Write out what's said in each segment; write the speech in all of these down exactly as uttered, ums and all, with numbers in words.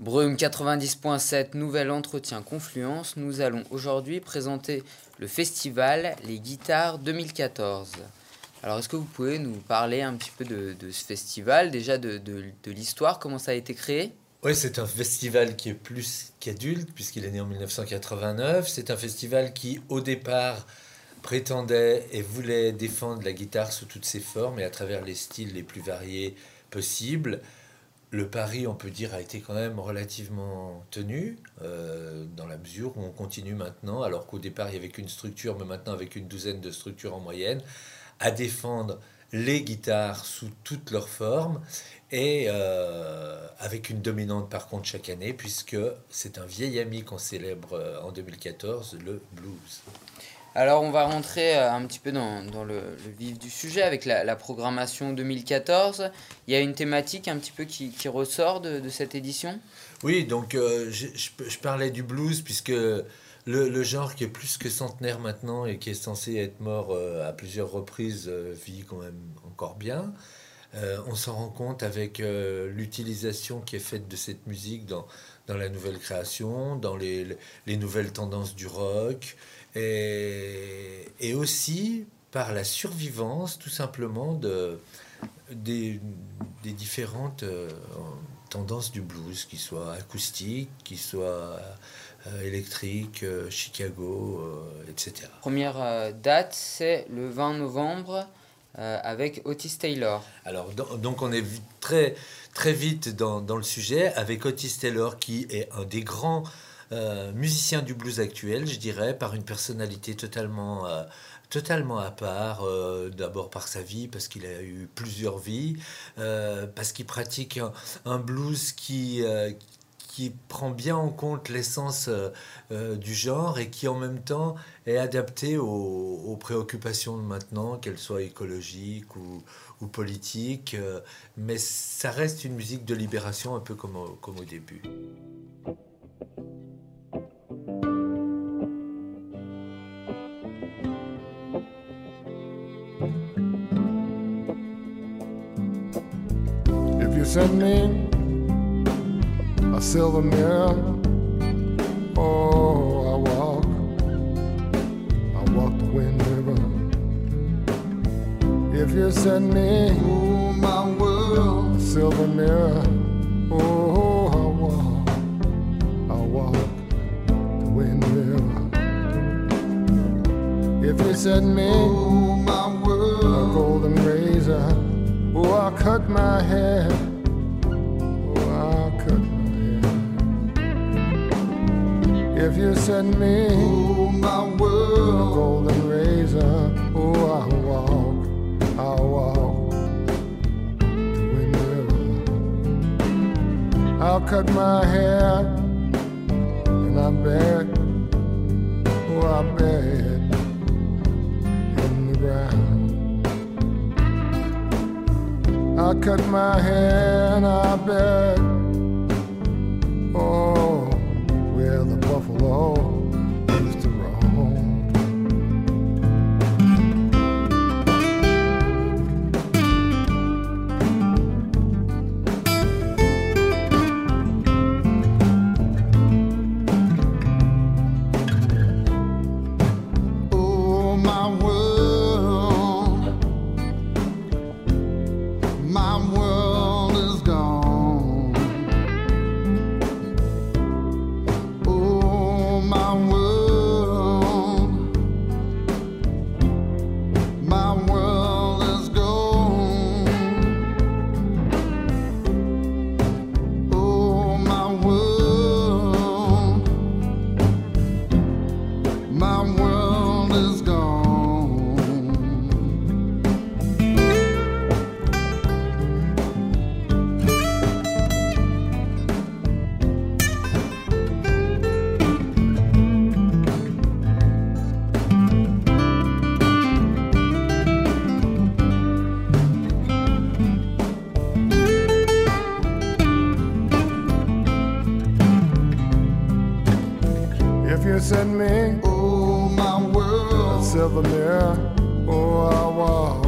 Brume quatre-vingt-dix point sept, nouvel entretien Confluence. Nous allons aujourd'hui présenter le festival Les Guitares deux mille quatorze. Alors, est-ce que vous pouvez nous parler un petit peu de, de ce festival, déjà de, de, de l'histoire, comment ça a été créé ? Oui, c'est un festival qui est plus qu'adulte, puisqu'il est né en dix-neuf cent quatre-vingt-neuf. C'est un festival qui, au départ, prétendait et voulait défendre la guitare sous toutes ses formes et à travers les styles les plus variés possibles. Le pari, on peut dire, a été quand même relativement tenu, euh, dans la mesure où on continue maintenant, alors qu'au départ, il n'y avait qu'une structure, mais maintenant avec une douzaine de structures en moyenne, à défendre les guitares sous toutes leurs formes, et euh, avec une dominante par contre chaque année, puisque c'est un vieil ami qu'on célèbre en deux mille quatorze, le blues. Alors on va rentrer un petit peu dans, dans le, le vif du sujet avec la, la programmation deux mille quatorze. Il y a une thématique un petit peu qui, qui ressort de, de cette édition ? Oui, donc euh, je, je, je parlais du blues puisque le, le genre qui est plus que centenaire maintenant et qui est censé être mort euh, à plusieurs reprises euh, vit quand même encore bien. Euh, on s'en rend compte avec euh, l'utilisation qui est faite de cette musique dans, dans la nouvelle création, dans les, les nouvelles tendances du rock, et, et aussi par la survivance tout simplement de, des, des différentes euh, tendances du blues, qui soient acoustiques, qui soient euh, électriques, euh, Chicago, euh, et cetera. Première euh, date, c'est le vingt novembre. Euh, avec Otis Taylor. Alors, donc on est très, très vite dans, dans le sujet, avec Otis Taylor, qui est un des grands euh, musiciens du blues actuel, je dirais, par une personnalité totalement, euh, totalement à part, euh, d'abord par sa vie, parce qu'il a eu plusieurs vies, euh, parce qu'il pratique un, un blues qui... Euh, qui prend bien en compte l'essence euh, du genre et qui en même temps est adapté aux, aux préoccupations de maintenant, qu'elles soient écologiques ou, ou politiques, euh, mais ça reste une musique de libération un peu comme au, comme au début. If you send me a silver mirror, oh, I walk, I walk the Wind River. If you send me, oh, my world, a silver mirror, oh, I walk, I walk the Wind River. If you send me, oh, my world, a golden razor, oh, I'll cut my hair, oh, I'll cut my If you send me, oh, my world, a golden razor, oh, I'll walk, I'll walk the Wind River. I'll cut my hair, and I bet, oh, I bet in the ground. I'll cut my hair, and I bet, oh, where the buffalo used to roam. Oh, my world, my world is gone. My world, my world is gone. Oh, my world, my world is gone. If you send me, oh, my world, a silver mirror, oh, I walk,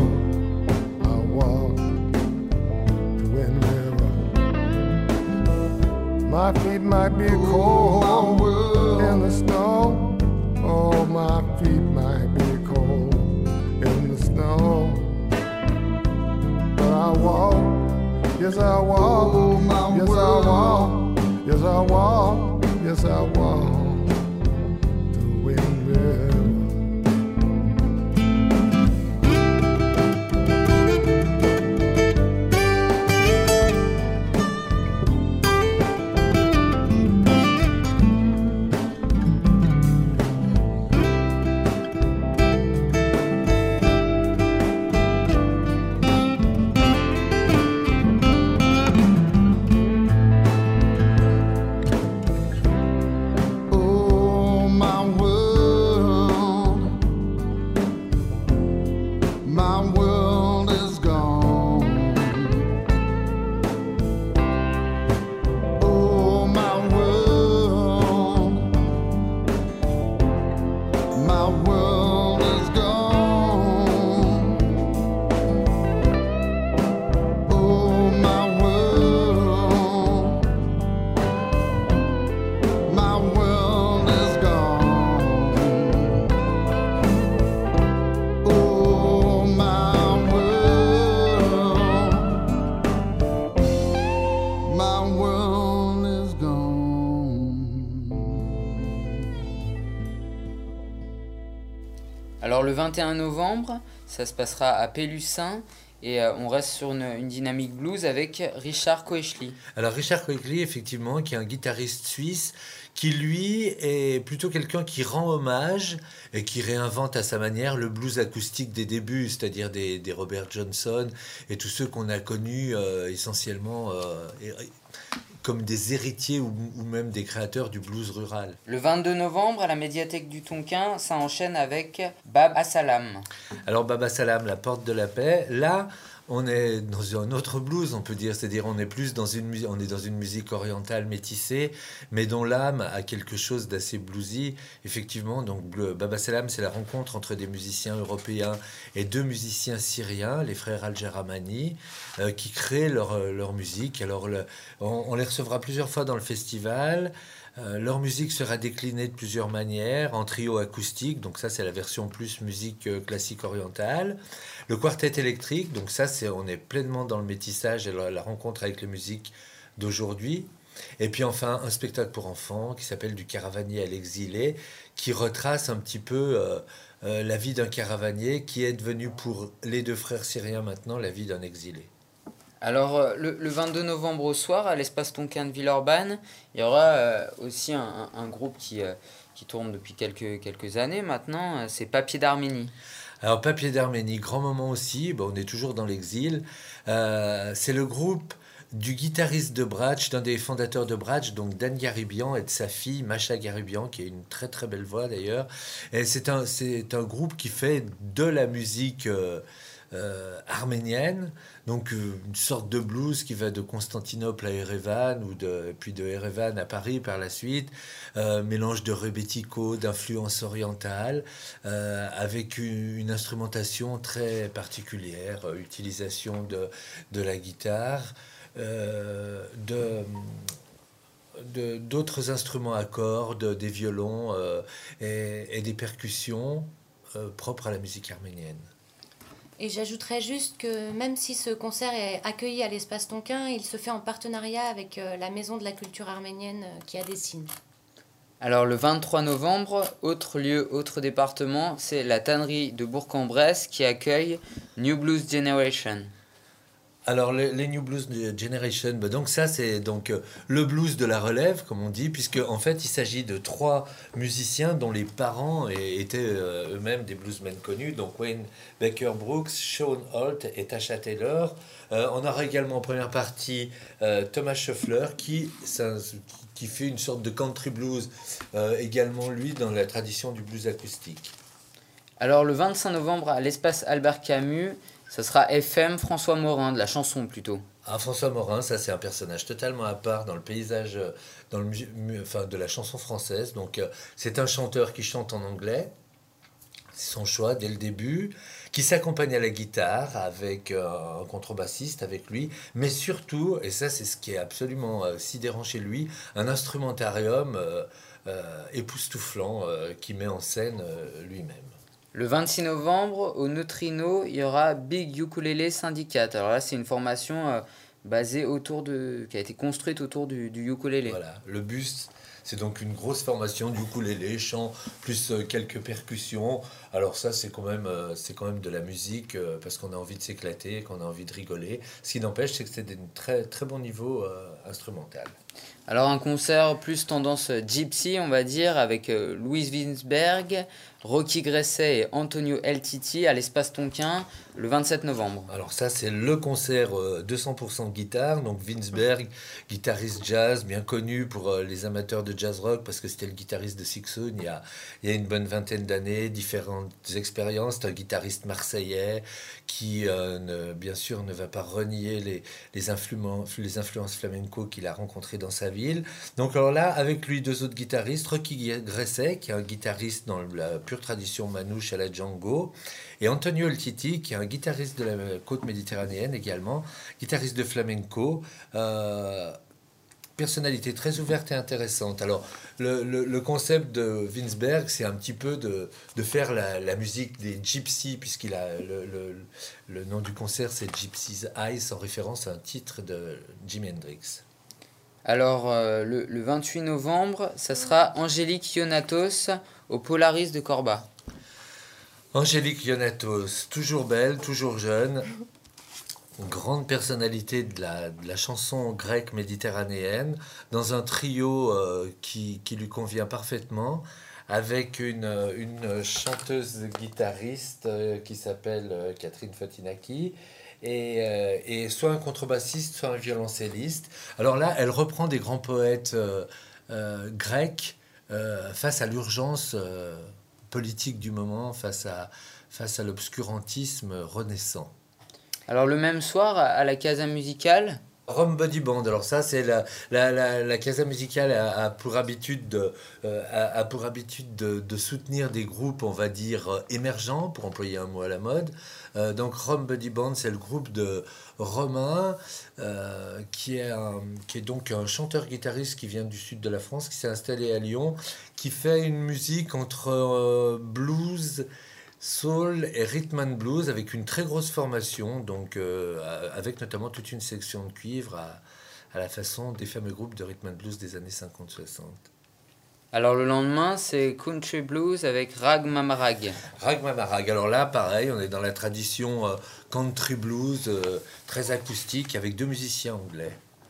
I walk the Wind River. My feet might be cold in the snow. Oh, my feet might be cold in the snow. But I walk, yes I walk, yes I walk, yes I walk, yes I walk the Wind River. Alors le vingt et un novembre, ça se passera à Pélussin et euh, on reste sur une, une dynamique blues avec Richard Koechli. Alors Richard Koechli, effectivement, qui est un guitariste suisse, qui lui est plutôt quelqu'un qui rend hommage et qui réinvente à sa manière le blues acoustique des débuts, c'est-à-dire des, des Robert Johnson et tous ceux qu'on a connus euh, essentiellement euh, et, comme des héritiers ou, ou même des créateurs du blues rural. Le vingt-deux novembre, à la médiathèque du Tonkin, ça enchaîne avec Baba Salam. Alors Baba Salam, la porte de la paix, là on est dans un autre blues, on peut dire, c'est-à-dire on est plus dans une musique, on est dans une musique orientale métissée, mais dont l'âme a quelque chose d'assez bluesy. Effectivement, donc Baba Salam, c'est la rencontre entre des musiciens européens et deux musiciens syriens, les frères Al-Jaramani, euh, qui créent leur, leur musique. Alors le, on, on les recevra plusieurs fois dans le festival. Euh, leur musique sera déclinée de plusieurs manières, en trio acoustique, donc ça c'est la version plus musique euh, classique orientale. Le quartet électrique, donc ça c'est, on est pleinement dans le métissage et la, la rencontre avec les musiques d'aujourd'hui. Et puis enfin un spectacle pour enfants qui s'appelle Du caravanier à l'exilé, qui retrace un petit peu euh, euh, la vie d'un caravanier qui est devenu pour les deux frères syriens maintenant la vie d'un exilé. Alors, le, le vingt-deux novembre au soir, à l'espace Tonkin de Villeurbanne, il y aura euh, aussi un, un groupe qui, euh, qui tourne depuis quelques, quelques années maintenant, euh, c'est Papier d'Arménie. Alors, Papier d'Arménie, grand moment aussi, bon, on est toujours dans l'exil. Euh, c'est le groupe du guitariste de Bratch, d'un des fondateurs de Bratch, donc Dan Garibian, et de sa fille Macha Garibian, qui a une très très belle voix d'ailleurs. Et c'est un, c'est un groupe qui fait de la musique euh, euh, arménienne, donc euh, une sorte de blues qui va de Constantinople à Erevan, ou de, puis de Erevan à Paris par la suite, euh, mélange de rebetiko, d'influence orientale, euh, avec une, une instrumentation très particulière, euh, utilisation de, de la guitare, euh, de... De, d'autres instruments à cordes, des violons euh, et, et des percussions euh, propres à la musique arménienne. Et j'ajouterais juste que même si ce concert est accueilli à l'espace Tonkin, il se fait en partenariat avec la Maison de la culture arménienne qui a des signes. Alors le vingt-trois novembre, autre lieu, autre département, c'est la tannerie de Bourg-en-Bresse qui accueille New Blues Generation. Alors les, les New Blues Generation, bah donc ça c'est donc euh, le blues de la relève comme on dit, puisque en fait il s'agit de trois musiciens dont les parents et, étaient euh, eux-mêmes des bluesmen connus, donc Wayne Baker Brooks, Sean Holt et Tasha Taylor. Euh, on aura également en première partie euh, Thomas Scheffler qui, ça, qui fait une sorte de country blues euh, également lui dans la tradition du blues acoustique. Alors le vingt-cinq novembre à l'espace Albert Camus, ça sera F M François Morin, de la chanson plutôt. Ah, François Morin, ça c'est un personnage totalement à part dans le paysage dans le, enfin, de la chanson française. Donc euh, c'est un chanteur qui chante en anglais, c'est son choix dès le début, qui s'accompagne à la guitare avec euh, un contrebassiste avec lui, mais surtout, et ça c'est ce qui est absolument euh, sidérant chez lui, un instrumentarium euh, euh, époustouflant euh, qui met en scène euh, lui-même. Le vingt-six novembre, au Neutrino, il y aura Big Ukulele Syndicate. Alors là, c'est une formation euh, basée autour de, qui a été construite autour du, du ukulélé. Voilà, le buste. C'est donc une grosse formation du ukulélé, chant, plus euh, quelques percussions. Alors ça, c'est quand même, euh, c'est quand même de la musique, euh, parce qu'on a envie de s'éclater, qu'on a envie de rigoler. Ce qui n'empêche, c'est que c'est d'un très, très bon niveau euh, instrumental. Alors un concert plus tendance gypsy, on va dire, avec euh, Louise Winsberg, Rocky Gresset et Antonio El Titi à l'Espace Tonquin le vingt-sept novembre. Alors ça, c'est le concert euh, deux cents pour cent guitare. Donc Winsberg, guitariste jazz, bien connu pour euh, les amateurs de jazz rock, parce que c'était le guitariste de Sixoon il y a, il y a une bonne vingtaine d'années, différentes expériences. C'est un guitariste marseillais qui, euh, ne, bien sûr, ne va pas renier les, les, influences, les influences flamenco qu'il a rencontrées dans sa ville. Donc alors là, avec lui, deux autres guitaristes, Rocky Gresset, qui est un guitariste dans la pure tradition manouche à la Django, et Antonio El Titi, qui est un guitariste de la côte méditerranéenne également, guitariste de flamenco, euh, personnalité très ouverte et intéressante. Alors, le, le, le concept de Winsberg, c'est un petit peu de, de faire la, la musique des gypsies, puisqu'il a le, le, le nom du concert, c'est Gypsy's Eyes, en référence à un titre de Jimi Hendrix. Alors, euh, le, le vingt-huit novembre, ça sera Angélique Ionatos au Polaris de Corba. Angélique Ionatos, toujours belle, toujours jeune, une grande personnalité de la, de la chanson grecque méditerranéenne, dans un trio euh, qui, qui lui convient parfaitement, avec une, une chanteuse guitariste euh, qui s'appelle euh, Catherine Fotinaki, et, euh, et soit un contrebassiste, soit un violoncelliste. Alors là, elle reprend des grands poètes euh, euh, grecs euh, face à l'urgence euh, politique du moment, face à, face à l'obscurantisme renaissant. Alors le même soir, à la Casa Musicale, Rome Body Band, alors ça c'est la, la, la, la Casa Musicale a, a pour habitude, de, euh, a, a pour habitude de, de soutenir des groupes, on va dire, émergents, pour employer un mot à la mode. Euh, donc Rome Body Band, c'est le groupe de Romain, euh, qui, est un, qui est donc un chanteur-guitariste qui vient du sud de la France, qui s'est installé à Lyon, qui fait une musique entre euh, blues, soul et rhythm and blues, avec une très grosse formation, donc euh, avec notamment toute une section de cuivre à, à la façon des fameux groupes de rhythm and blues des années cinquante soixante. Alors le lendemain, c'est Country Blues avec Rag Mama Rag. Rag Mama Rag. Alors là, pareil, on est dans la tradition euh, country blues, euh, très acoustique, avec deux musiciens anglais.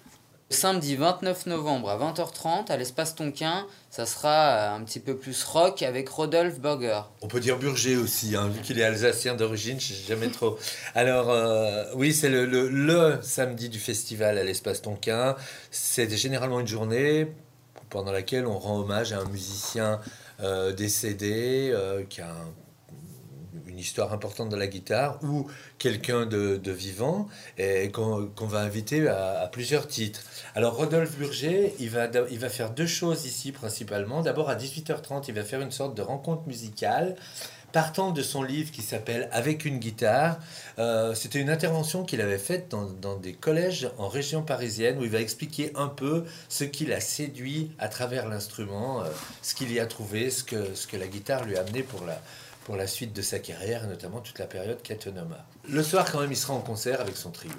Samedi vingt-neuf novembre à vingt heures trente à l'Espace Tonquin, ça sera un petit peu plus rock avec Rodolphe Burger. On peut dire Burger aussi, hein, vu qu'il est alsacien d'origine, je sais jamais trop. Alors euh, oui, c'est le, le, le samedi du festival à l'Espace Tonquin. C'est généralement une journée pendant laquelle on rend hommage à un musicien euh, décédé, euh, qui a un une histoire importante de la guitare, ou quelqu'un de, de vivant, et qu'on, qu'on va inviter à, à plusieurs titres. Alors Rodolphe Burger, il va, il va faire deux choses ici principalement. D'abord à dix-huit heures trente, il va faire une sorte de rencontre musicale, partant de son livre qui s'appelle « Avec une guitare ». Euh, c'était une intervention qu'il avait faite dans, dans des collèges en région parisienne, où il va expliquer un peu ce qui l'a séduit à travers l'instrument, euh, ce qu'il y a trouvé, ce que, ce que la guitare lui a amené pour la... pour la suite de sa carrière, et notamment toute la période Catonoma. Le soir, quand même, il sera en concert avec son trio.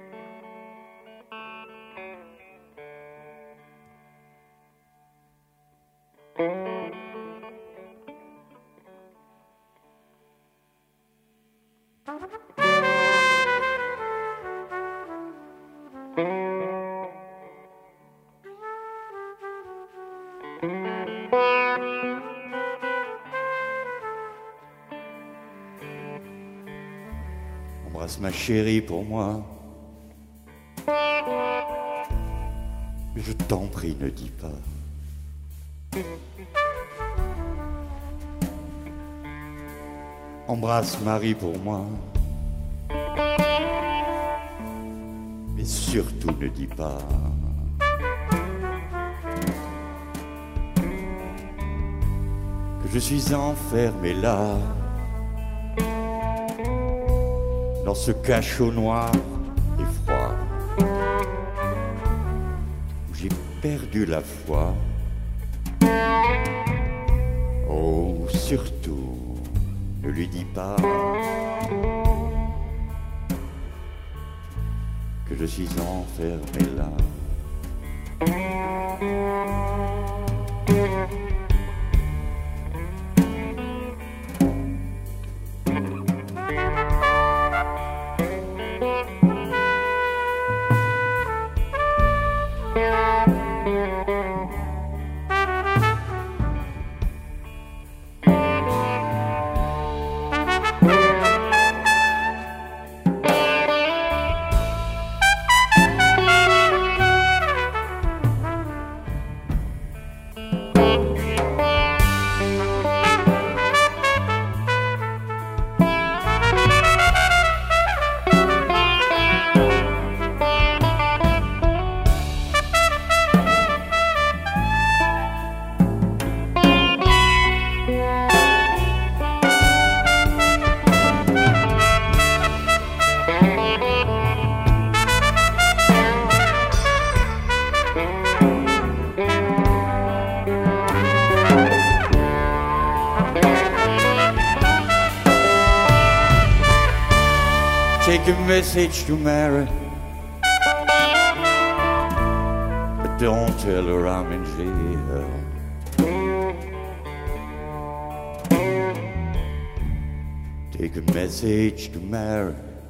Embrasse ma chérie pour moi. Je t'en prie, ne dis pas. Embrasse Marie pour moi. Mais surtout ne dis pas que je suis enfermé là dans ce cachot noir et froid où j'ai perdu la foi. Oh, surtout, ne lui dis pas que je suis enfermé là. Take a message to Mary, but don't tell her I'm in jail. Take a message to Mary,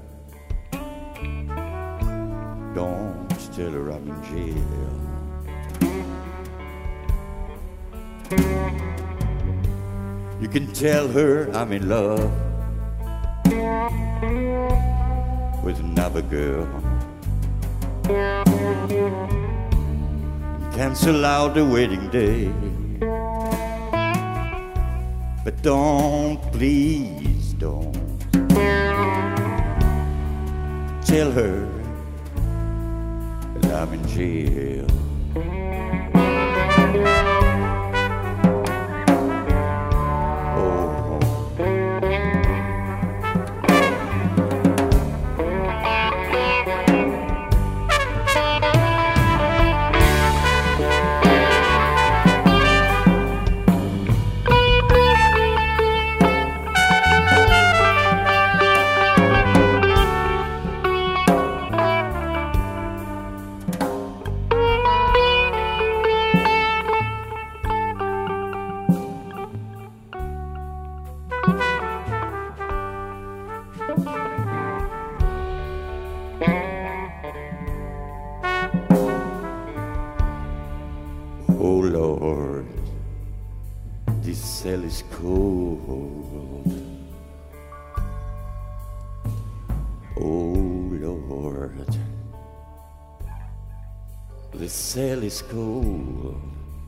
don't tell her I'm in jail. You can tell her I'm in love with another girl. Cancel out the wedding day, but don't, please don't tell her that I'm in jail. Oh Lord, this cell is cold. Oh Lord, this cell is cold.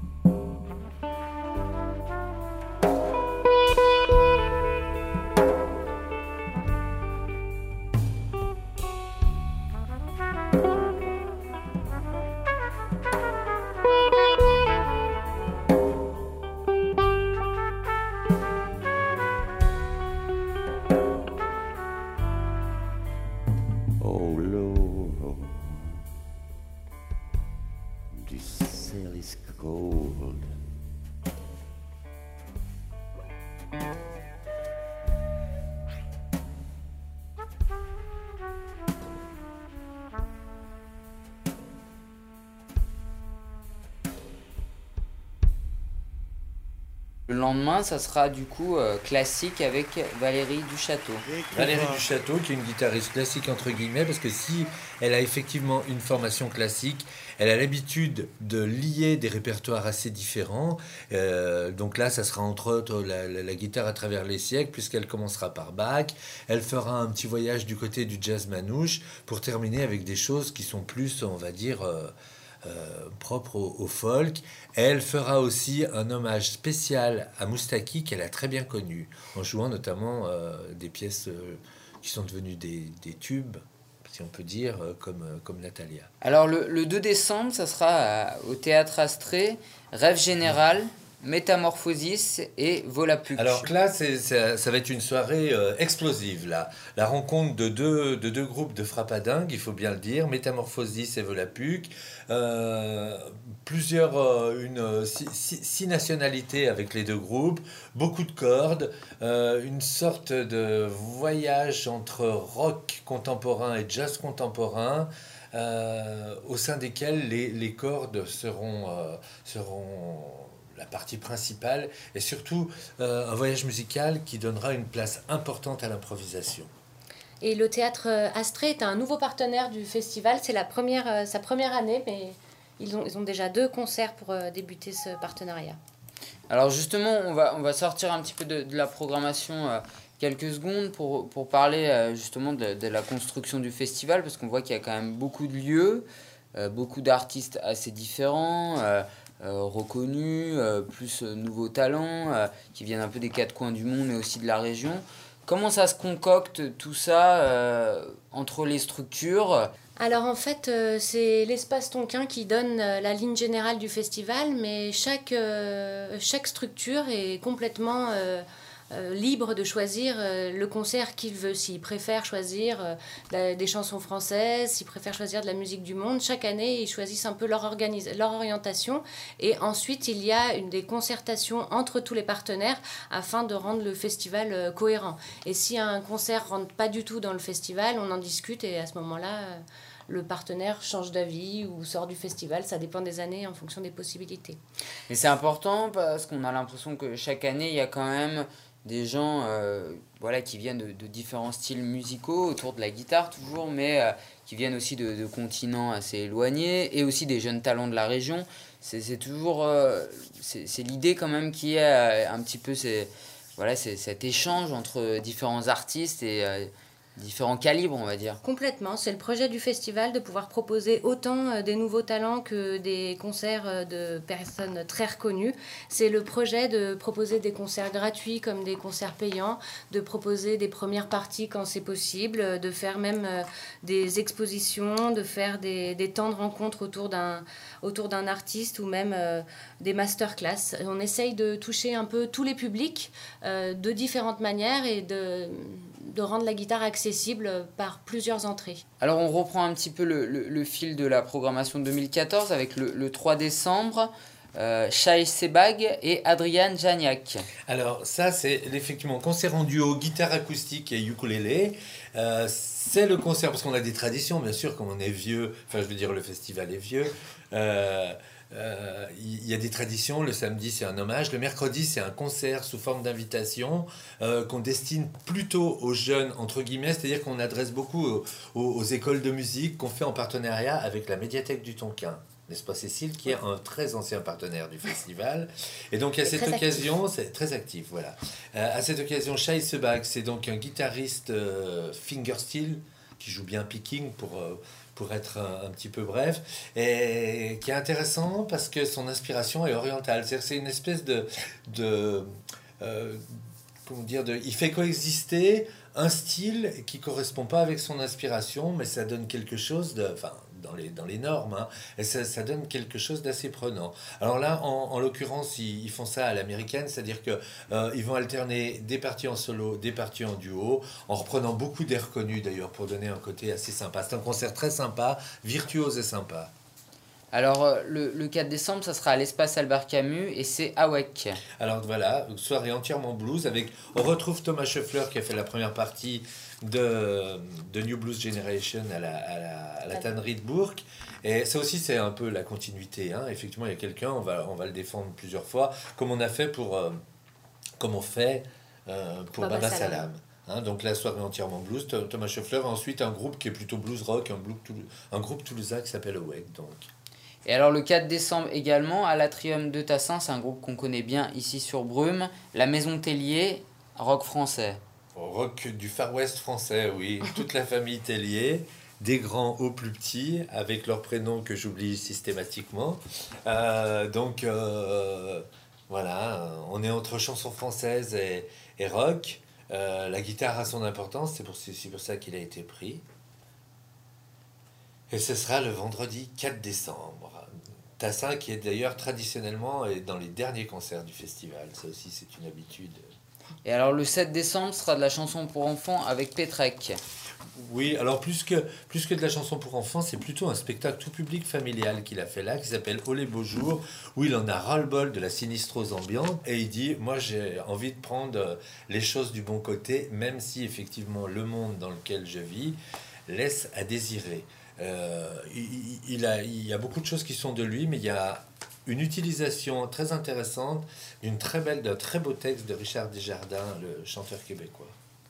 Oh Lord, this cell is cold. Le lendemain, ça sera du coup euh, classique avec Valérie Duchâteau. Valérie Duchâteau, qui est une guitariste classique entre guillemets, parce que si elle a effectivement une formation classique, elle a l'habitude de lier des répertoires assez différents. Euh, donc là, ça sera entre autres la, la, la guitare à travers les siècles, puisqu'elle commencera par Bach. Elle fera un petit voyage du côté du jazz manouche pour terminer avec des choses qui sont plus, on va dire, euh, euh, propres au, au folk. Elle fera aussi un hommage spécial à Moustaki, qu'elle a très bien connu, en jouant notamment euh, des pièces euh, qui sont devenues des, des tubes, si on peut dire, euh, comme, euh, comme Natalia. Alors le, le deux décembre, ça sera à- au Théâtre Astrée, Rêve Général, Métamorphosis et Volapük. Alors que là, c'est, c'est, ça va être une soirée euh, explosive. Là. La rencontre de deux, de deux groupes de frappadingues, il faut bien le dire, Métamorphosis et Volapük. Euh, plusieurs, euh, une, six, six, six nationalités avec les deux groupes, beaucoup de cordes, euh, une sorte de voyage entre rock contemporain et jazz contemporain. Euh, au sein desquels les, les cordes seront, euh, seront la partie principale, et surtout euh, un voyage musical qui donnera une place importante à l'improvisation. Et le théâtre Astrée est un nouveau partenaire du festival. C'est la première, euh, sa première année, mais ils ont, ils ont déjà deux concerts pour euh, débuter ce partenariat. Alors justement, on va, on va sortir un petit peu de, de la programmation euh, quelques secondes pour, pour parler euh, justement de, de la construction du festival, parce qu'on voit qu'il y a quand même beaucoup de lieux, euh, beaucoup d'artistes assez différents, euh, euh, reconnus, euh, plus euh, nouveaux talents, euh, qui viennent un peu des quatre coins du monde, mais aussi de la région. Comment ça se concocte tout ça euh, entre les structures ? Alors en fait, euh, c'est l'espace Tonquin qui donne euh, la ligne générale du festival, mais chaque, euh, chaque structure est complètement euh, euh, libre de choisir euh, le concert qu'il veut. S'il préfère choisir euh, la, des chansons françaises, s'il préfère choisir de la musique du monde, chaque année, ils choisissent un peu leur, organis- leur orientation. Et ensuite, il y a une, des concertations entre tous les partenaires afin de rendre le festival euh, cohérent. Et si un concert ne rentre pas du tout dans le festival, on en discute et à ce moment-là... Euh, le partenaire change d'avis ou sort du festival, ça dépend des années en fonction des possibilités. Et c'est important parce qu'on a l'impression que chaque année, il y a quand même des gens euh, voilà, qui viennent de, de différents styles musicaux, autour de la guitare toujours, mais euh, qui viennent aussi de, de continents assez éloignés, et aussi des jeunes talents de la région. C'est, c'est toujours euh, c'est, c'est l'idée quand même qui est euh, un petit peu c'est, voilà, c'est cet échange entre différents artistes et... Euh, différents calibres, on va dire. Complètement. C'est le projet du festival de pouvoir proposer autant euh, des nouveaux talents que des concerts euh, de personnes très reconnues. C'est le projet de proposer des concerts gratuits comme des concerts payants, de proposer des premières parties quand c'est possible, de faire même euh, des expositions, de faire des, des temps de rencontre autour d'un, autour d'un artiste ou même euh, des masterclass. On essaye de toucher un peu tous les publics euh, de différentes manières et de... de rendre la guitare accessible par plusieurs entrées. Alors on reprend un petit peu le, le, le fil de la programmation deux mille quatorze avec le, le trois décembre, euh, Shai Sebag et Adrian Janiak. Alors ça c'est effectivement concert en duo guitare acoustique et ukulélé. Euh, c'est le concert, parce qu'on a des traditions bien sûr, comme on est vieux, enfin je veux dire le festival est vieux. Euh, Euh, il y a des traditions. Le samedi c'est un hommage, le mercredi c'est un concert sous forme d'invitation euh, qu'on destine plutôt aux jeunes entre guillemets, c'est-à-dire qu'on adresse beaucoup aux, aux, aux écoles de musique qu'on fait en partenariat avec la médiathèque du Tonquin, n'est-ce pas Cécile, qui est un très ancien partenaire du festival. Et donc à cette très occasion, actif. c'est très actif, voilà. Euh, à cette occasion, Shai Sebag, c'est donc un guitariste euh, fingerstyle qui joue bien picking pour euh, pour être un, un petit peu bref, et qui est intéressant parce que son inspiration est orientale. C'est-à-dire que c'est une espèce de... de euh, comment dire de, il fait coexister un style qui ne correspond pas avec son inspiration, mais ça donne quelque chose de... Enfin, dans les, dans les normes, hein, et ça, ça donne quelque chose d'assez prenant. Alors là, en, en l'occurrence, ils, ils font ça à l'américaine, c'est-à-dire qu'ils euh, vont alterner des parties en solo, des parties en duo, en reprenant beaucoup d'air connus d'ailleurs, pour donner un côté assez sympa. C'est un concert très sympa, virtuose et sympa. Alors euh, le, le quatre décembre, ça sera à l'espace Albert Camus et c'est à Weck. Alors voilà, une soirée entièrement blues, avec, on retrouve Thomas Scheffler qui a fait la première partie de, de New Blues Generation à la, à la, à la tannerie de Bourg. Et ça aussi, c'est un peu la continuité. Hein. Effectivement, il y a quelqu'un, on va, on va le défendre plusieurs fois, comme on a fait pour, euh, comme on fait euh, pour Baba, Baba Salam. Salam. Hein, donc la soirée entièrement blues, Thomas Scheffler. Ensuite, un groupe qui est plutôt blues rock, un, blues, un groupe toulousain qui s'appelle Awake. Donc. Et alors le quatre décembre également, à l'Atrium de Tassin, c'est un groupe qu'on connaît bien ici sur Brume, la Maison Tellier, rock français. Rock du Far West français, oui. Toute la famille Tellier, des grands aux plus petits, avec leurs prénoms que j'oublie systématiquement. Euh, donc euh, voilà, on est entre chansons françaises et, et rock. Euh, la guitare a son importance, c'est pour, c'est pour ça qu'il a été pris. Et ce sera le vendredi quatre décembre. Tassin qui est d'ailleurs traditionnellement et dans les derniers concerts du festival. Ça aussi, c'est une habitude. Et alors le sept décembre sera de la chanson pour enfants avec Pétrec. Oui, alors plus que, plus que de la chanson pour enfants, c'est plutôt un spectacle tout public familial qu'il a fait là, qui s'appelle Oh les beaux jours, où il en a ras-le-bol de la sinistrose ambiante, et il dit, moi j'ai envie de prendre les choses du bon côté, même si effectivement le monde dans lequel je vis laisse à désirer. Euh, il, il, a, il y a beaucoup de choses qui sont de lui, mais il y a une utilisation très intéressante d'une très belle, d'un très beau texte de Richard Desjardins, le chanteur québécois.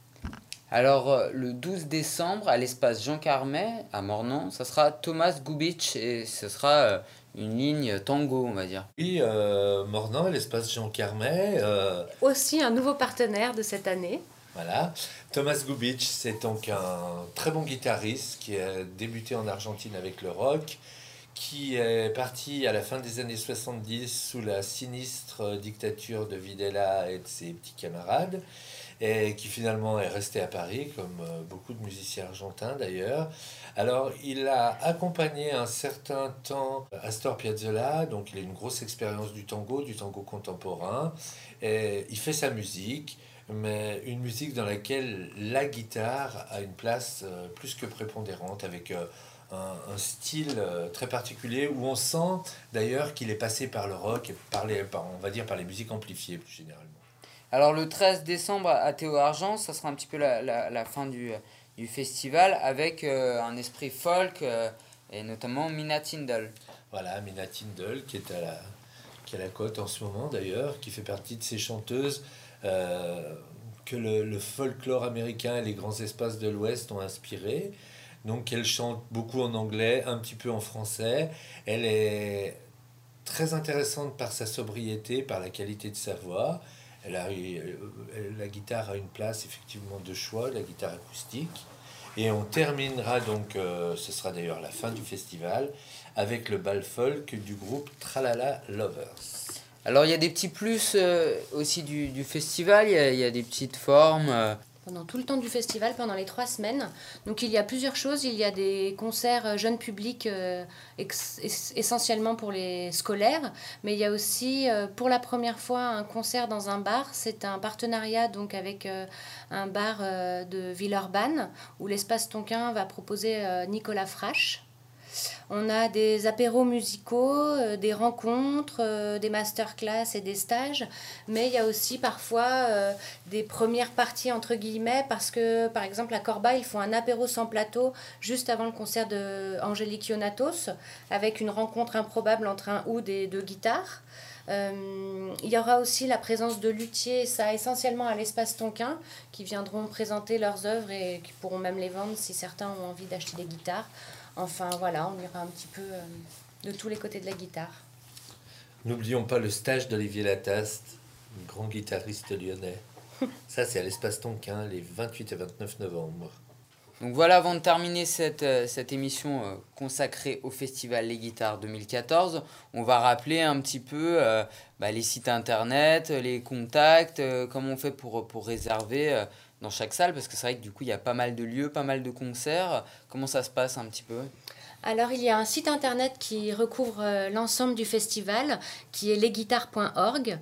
Alors, le douze décembre, à l'espace Jean Carmet, à Mornan, ça sera Thomas Gubitsch et ce sera une ligne tango, on va dire. Oui, euh, Mornan, à l'espace Jean Carmet. Euh, Aussi un nouveau partenaire de cette année. Voilà. Thomas Gubitsch, c'est donc un très bon guitariste qui a débuté en Argentine avec le rock, qui est parti à la fin des années soixante-dix sous la sinistre dictature de Videla et de ses petits camarades, et qui finalement est resté à Paris, comme beaucoup de musiciens argentins d'ailleurs. Alors, il a accompagné un certain temps Astor Piazzolla, donc il a une grosse expérience du tango, du tango contemporain, et il fait sa musique, mais une musique dans laquelle la guitare a une place plus que prépondérante, avec un, un style très particulier, où on sent d'ailleurs qu'il est passé par le rock, et par les, par, on va dire par les musiques amplifiées plus généralement. Alors le treize décembre à Théo Argent, ça sera un petit peu la, la, la fin du, du festival avec euh, un esprit folk euh, et notamment Mina Tindall. Voilà, Mina Tindall qui est à la, qui est à la côte en ce moment d'ailleurs, qui fait partie de ces chanteuses euh, que le, le folklore américain et les grands espaces de l'Ouest ont inspiré. Donc elle chante beaucoup en anglais, un petit peu en français. Elle est très intéressante par sa sobriété, par la qualité de sa voix. Elle a, la guitare a une place effectivement de choix, la guitare acoustique. Et on terminera donc, euh, ce sera d'ailleurs la fin du festival, avec le bal folk du groupe Tralala Lovers. Alors il y a des petits plus euh, aussi du, du festival, il y, a, il y a des petites formes. Euh. Pendant tout le temps du festival, pendant les trois semaines. Donc il y a plusieurs choses. Il y a des concerts jeunes publics euh, ex- essentiellement pour les scolaires, mais il y a aussi euh, pour la première fois un concert dans un bar. C'est un partenariat donc avec euh, un bar euh, de Villeurbanne où l'espace Tonquin va proposer euh, Nicolas Frache. On a des apéros musicaux, euh, des rencontres, euh, des masterclass et des stages, mais il y a aussi parfois euh, des premières parties entre guillemets parce que par exemple à Corba ils font un apéro sans plateau juste avant le concert de Angélique Ionatos avec une rencontre improbable entre un oud et deux guitares. Euh, il y aura aussi la présence de luthiers, ça essentiellement à l'espace Tonquin, qui viendront présenter leurs œuvres et qui pourront même les vendre si certains ont envie d'acheter des guitares. Enfin voilà, on ira un petit peu euh, de tous les côtés de la guitare. N'oublions pas le stage d'Olivier Lataste, grand guitariste lyonnais. Ça, c'est à l'espace Tonquin, les vingt-huit et vingt-neuf novembre. Donc voilà, avant de terminer cette, cette émission euh, consacrée au Festival Les Guitares deux mille quatorze, on va rappeler un petit peu euh, bah, les sites internet, les contacts, euh, comment on fait pour, pour réserver euh, dans chaque salle, parce que c'est vrai que du coup il y a pas mal de lieux, pas mal de concerts. Comment ça se passe un petit peu ? Alors, il y a un site internet qui recouvre euh, l'ensemble du festival, qui est lesguitares point org.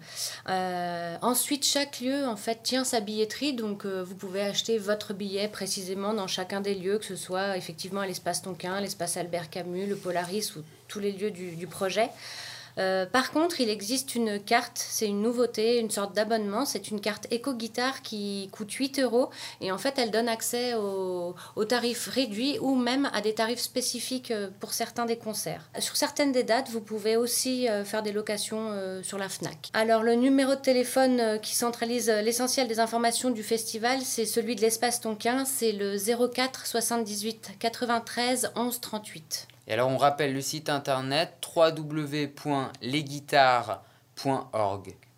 Euh, ensuite, chaque lieu, en fait, tient sa billetterie, donc euh, vous pouvez acheter votre billet précisément dans chacun des lieux, que ce soit effectivement à l'espace Tonquin, l'espace Albert Camus, le Polaris ou tous les lieux du, du projet. Euh, par contre, il existe une carte, c'est une nouveauté, une sorte d'abonnement. C'est une carte éco-guitare qui coûte huit euros et en fait, elle donne accès aux, aux tarifs réduits ou même à des tarifs spécifiques pour certains des concerts. Sur certaines des dates, vous pouvez aussi euh, faire des locations euh, sur la Fnac. Alors, le numéro de téléphone euh, qui centralise l'essentiel des informations du festival, c'est celui de l'espace Tonquin, c'est le zéro quatre soixante-dix-huit quatre-vingt-treize onze trente-huit. Et alors on rappelle le site internet w w w point lesguitares point org.